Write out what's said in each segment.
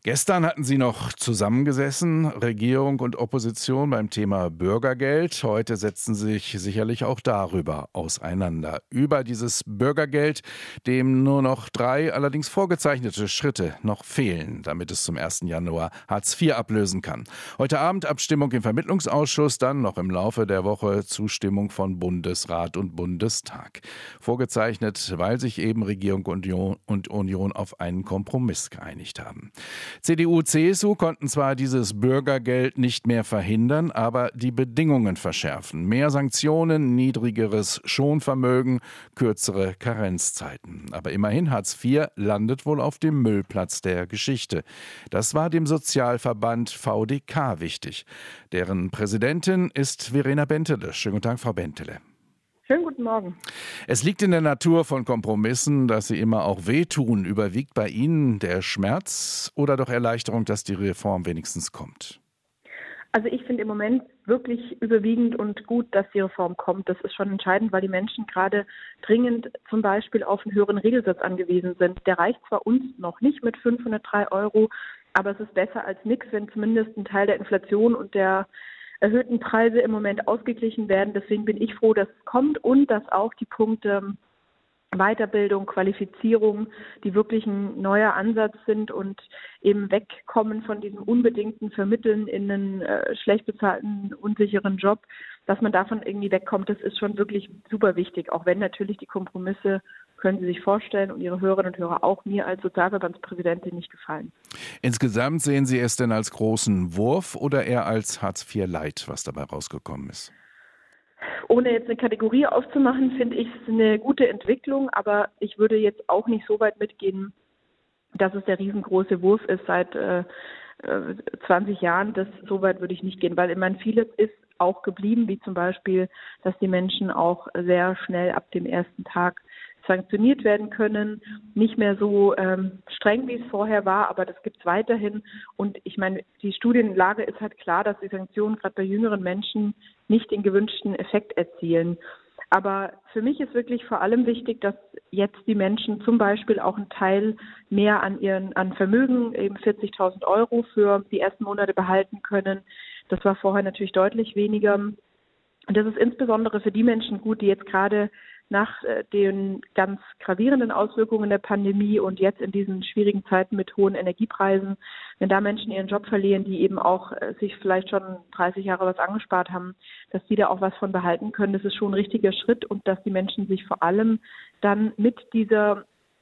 Gestern hatten Sie noch zusammengesessen, Regierung und Opposition beim Thema Bürgergeld. Heute setzen Sie sich sicherlich auch darüber auseinander. Über dieses Bürgergeld, dem nur noch 3 allerdings vorgezeichnete Schritte noch fehlen, damit es zum 1. Januar Hartz IV ablösen kann. Heute Abend Abstimmung im Vermittlungsausschuss, dann noch im Laufe der Woche Zustimmung von Bundesrat und Bundestag. Vorgezeichnet, weil sich eben Regierung und Union auf einen Kompromiss geeinigt haben. CDU, CSU konnten zwar dieses Bürgergeld nicht mehr verhindern, aber die Bedingungen verschärfen. Mehr Sanktionen, niedrigeres Schonvermögen, kürzere Karenzzeiten. Aber immerhin Hartz IV landet wohl auf dem Müllplatz der Geschichte. Das war dem Sozialverband VDK wichtig. Deren Präsidentin ist Verena Bentele. Schönen guten Tag, Frau Bentele. Schönen guten Morgen. Es liegt in der Natur von Kompromissen, dass sie immer auch wehtun. Überwiegt bei Ihnen der Schmerz oder doch Erleichterung, dass die Reform wenigstens kommt? Also ich finde im Moment wirklich überwiegend und gut, dass die Reform kommt. Das ist schon entscheidend, weil die Menschen gerade dringend zum Beispiel auf einen höheren Regelsatz angewiesen sind. Der reicht zwar uns noch nicht mit 503 €, aber es ist besser als nichts, wenn zumindest ein Teil der Inflation und der erhöhten Preise im Moment ausgeglichen werden. Deswegen bin ich froh, dass es kommt und dass auch die Punkte Weiterbildung, Qualifizierung, die wirklich ein neuer Ansatz sind und eben wegkommen von diesem unbedingten Vermitteln in einen schlecht bezahlten, unsicheren Job, dass man davon irgendwie wegkommt, das ist schon wirklich super wichtig. Auch wenn natürlich die Kompromisse, können Sie sich vorstellen, und Ihre Hörerinnen und Hörer auch, mir als Sozialverbandspräsidentin nicht gefallen. Insgesamt sehen Sie es denn als großen Wurf oder eher als Hartz IV Light, was dabei rausgekommen ist? Ohne jetzt eine Kategorie aufzumachen, finde ich es eine gute Entwicklung, aber ich würde jetzt auch nicht so weit mitgehen, dass es der riesengroße Wurf ist seit 20 Jahren. So weit würde ich nicht gehen, weil ich meine, vieles ist auch geblieben, wie zum Beispiel, dass die Menschen auch sehr schnell ab dem ersten Tag sanktioniert werden können. Nicht mehr so streng, wie es vorher war, aber das gibt es weiterhin. Und ich meine, die Studienlage ist halt klar, dass die Sanktionen gerade bei jüngeren Menschen nicht den gewünschten Effekt erzielen. Aber für mich ist wirklich vor allem wichtig, dass jetzt die Menschen zum Beispiel auch einen Teil mehr an Vermögen, eben 40.000 € für die ersten Monate behalten können. Das war vorher natürlich deutlich weniger. Und das ist insbesondere für die Menschen gut, die jetzt gerade nach den ganz gravierenden Auswirkungen der Pandemie und jetzt in diesen schwierigen Zeiten mit hohen Energiepreisen, wenn da Menschen ihren Job verlieren, die eben auch sich vielleicht schon 30 Jahre was angespart haben, dass die da auch was von behalten können, das ist schon ein richtiger Schritt und dass die Menschen sich vor allem dann mit dieser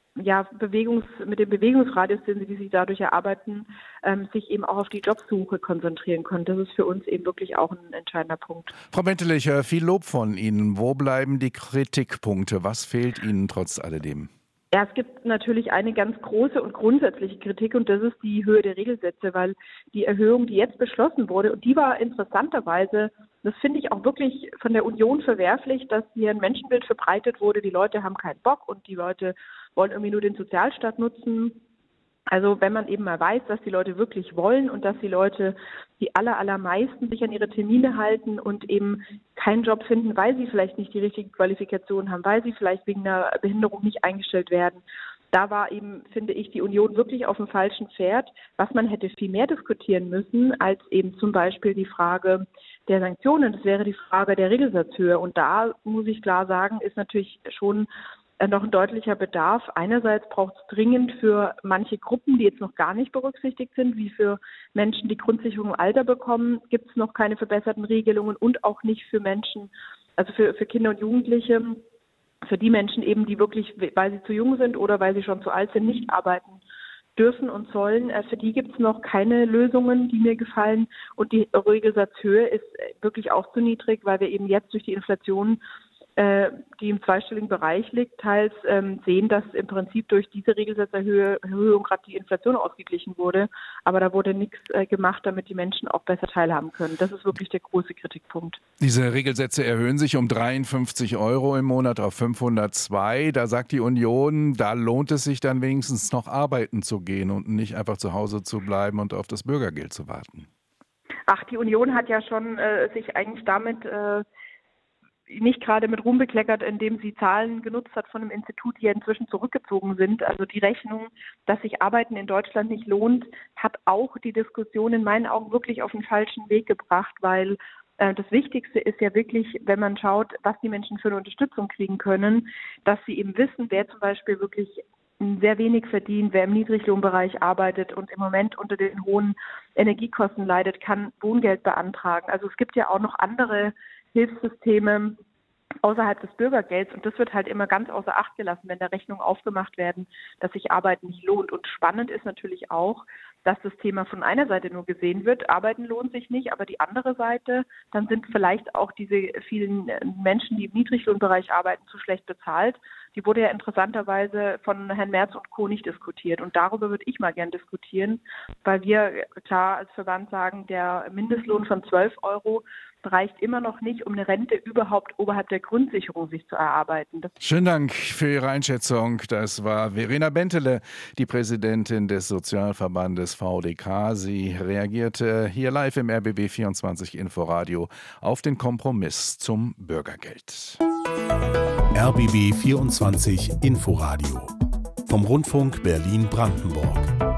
mit dem Bewegungsradius, den sie sich dadurch erarbeiten, sich eben auch auf die Jobsuche konzentrieren können. Das ist für uns eben wirklich auch ein entscheidender Punkt. Frau Bentele, ich höre viel Lob von Ihnen. Wo bleiben die Kritikpunkte? Was fehlt Ihnen trotz alledem? Ja, es gibt natürlich eine ganz große und grundsätzliche Kritik und das ist die Höhe der Regelsätze, weil die Erhöhung, die jetzt beschlossen wurde, und die war interessanterweise, das finde ich auch wirklich von der Union verwerflich, dass hier ein Menschenbild verbreitet wurde, die Leute haben keinen Bock und die Leute wollen irgendwie nur den Sozialstaat nutzen. Also wenn man eben mal weiß, dass die Leute wirklich wollen und dass die Leute die allermeisten sich an ihre Termine halten und eben keinen Job finden, weil sie vielleicht nicht die richtige Qualifikation haben, weil sie vielleicht wegen einer Behinderung nicht eingestellt werden. Da war eben, finde ich, die Union wirklich auf dem falschen Pferd. Was man hätte viel mehr diskutieren müssen, als eben zum Beispiel die Frage der Sanktionen. Das wäre die Frage der Regelsatzhöhe. Und da muss ich klar sagen, ist natürlich schon noch ein deutlicher Bedarf. Einerseits braucht es dringend für manche Gruppen, die jetzt noch gar nicht berücksichtigt sind, wie für Menschen, die Grundsicherung im Alter bekommen, gibt es noch keine verbesserten Regelungen und auch nicht für Menschen, also für Kinder und Jugendliche, für die Menschen eben, die wirklich, weil sie zu jung sind oder weil sie schon zu alt sind, nicht arbeiten dürfen und sollen. Für die gibt es noch keine Lösungen, die mir gefallen. Und die Regelsatzhöhe ist wirklich auch zu niedrig, weil wir eben jetzt durch die Inflation, die im zweistelligen Bereich liegt, teils sehen, dass im Prinzip durch diese Regelsatzerhöhung gerade die Inflation ausgeglichen wurde. Aber da wurde nichts gemacht, damit die Menschen auch besser teilhaben können. Das ist wirklich der große Kritikpunkt. Diese Regelsätze erhöhen sich um 53 € im Monat auf 502. Da sagt die Union, da lohnt es sich dann wenigstens noch arbeiten zu gehen und nicht einfach zu Hause zu bleiben und auf das Bürgergeld zu warten. Ach, die Union hat ja schon sich eigentlich damit nicht gerade mit Ruhm bekleckert, indem sie Zahlen genutzt hat von einem Institut, die ja inzwischen zurückgezogen sind. Also die Rechnung, dass sich Arbeiten in Deutschland nicht lohnt, hat auch die Diskussion in meinen Augen wirklich auf den falschen Weg gebracht, weil das Wichtigste ist ja wirklich, wenn man schaut, was die Menschen für eine Unterstützung kriegen können, dass sie eben wissen, wer zum Beispiel wirklich sehr wenig verdient, wer im Niedriglohnbereich arbeitet und im Moment unter den hohen Energiekosten leidet, kann Wohngeld beantragen. Also es gibt ja auch noch andere Hilfssysteme außerhalb des Bürgergelds und das wird halt immer ganz außer Acht gelassen, wenn da Rechnungen aufgemacht werden, dass sich Arbeiten nicht lohnt. Und spannend ist natürlich auch, dass das Thema von einer Seite nur gesehen wird, Arbeiten lohnt sich nicht, aber die andere Seite, dann sind vielleicht auch diese vielen Menschen, die im Niedriglohnbereich arbeiten, zu schlecht bezahlt. Die wurde ja interessanterweise von Herrn Merz und Co. nicht diskutiert. Und darüber würde ich mal gern diskutieren, weil wir klar als Verband sagen, der Mindestlohn von 12 € reicht immer noch nicht, um eine Rente überhaupt oberhalb der Grundsicherung sich zu erarbeiten. Schönen Dank für Ihre Einschätzung. Das war Verena Bentele, die Präsidentin des Sozialverbandes VDK. Sie reagierte hier live im RBB 24 Inforadio auf den Kompromiss zum Bürgergeld. RBB 24 Inforadio vom Rundfunk Berlin-Brandenburg.